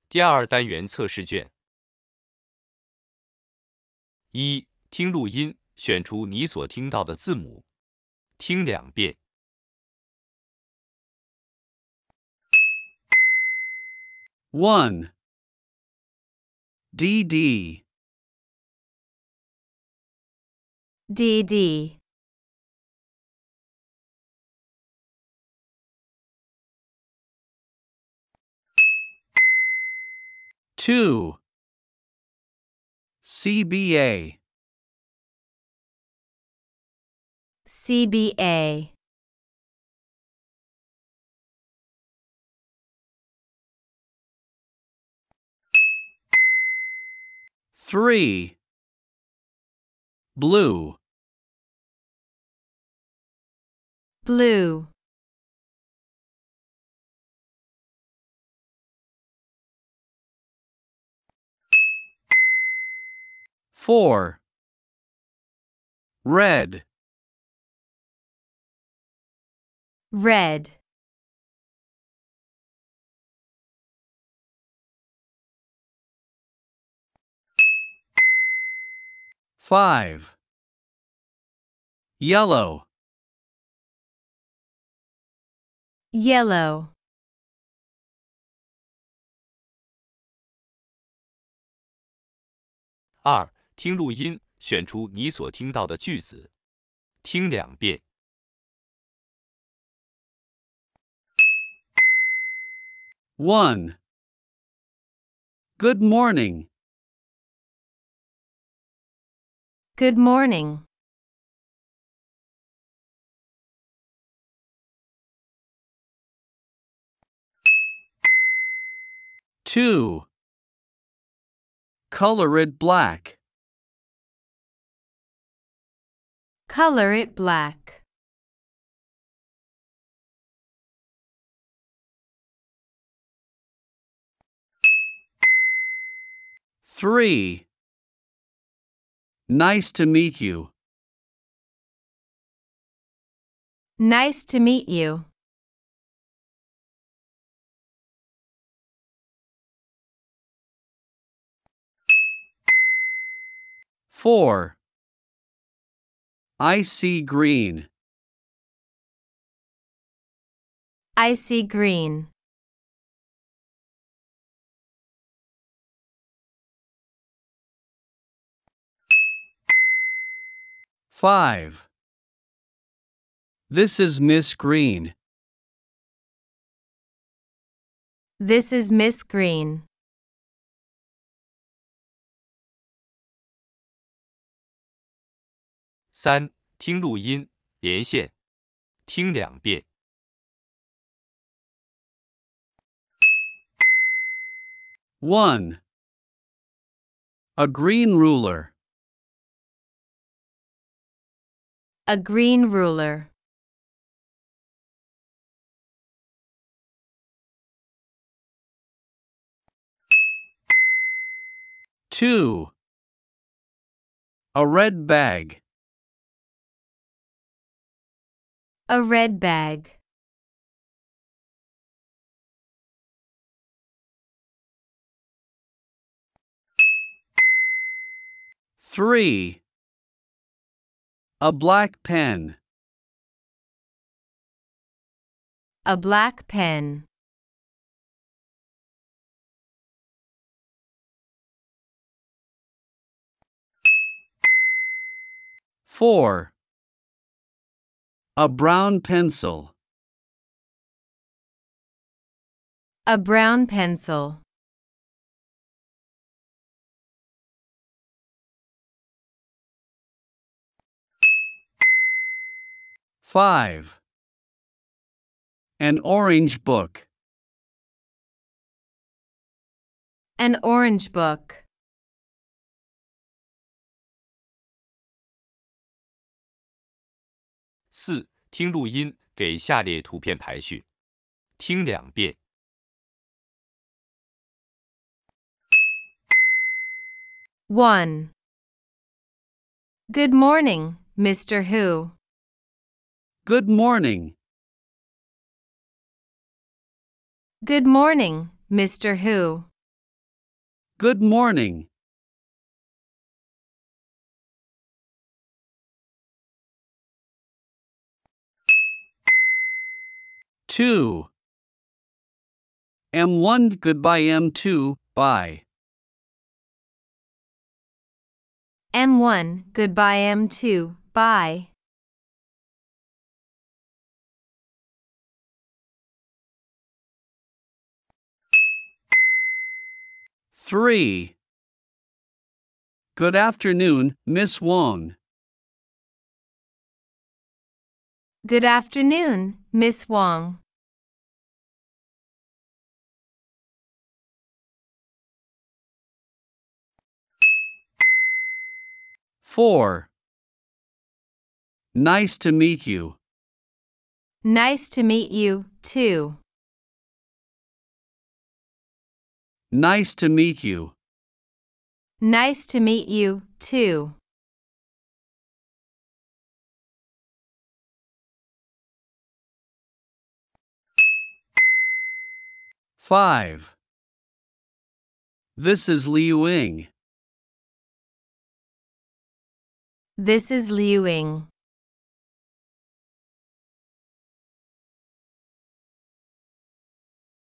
第二单元测试卷。1. 听录音，选出你所听到的字母，听2遍。 1. DD. DD. 2. CBA. CBA. 3. Blue. Blue. 4. Red. Red. 5. Yellow. Yellow. 2. 听录音，选出你所听到的句子，听2遍。 1. Good morning. Good morning. 2. Color it black. Color it black. 3. Nice to meet you. Nice to meet you. 4. I see green. I see green. 5. This is Miss Green. This is Miss Green. 3. 听录音，连线，听2遍。 1. A green ruler. A green ruler. 2. A red bag. A red bag. 3. A black pen. A black pen. 4. A brown pencil. A brown pencil. 5. An orange book. An orange book. 4. 听录音，给下列图片排序，听2遍。 1. Good morning, Mr. Who. Good morning. Good morning, Mr. Who. Good morning. 2. M1 goodbye M2 bye. M1 goodbye M2 bye. 3. Good afternoon, Miss Wong. Good afternoon, Miss Wong. 4. Nice to meet you. Nice to meet you, too. Nice to meet you. Nice to meet you, too. 5. This is Liu Ying. This is Liu Ying.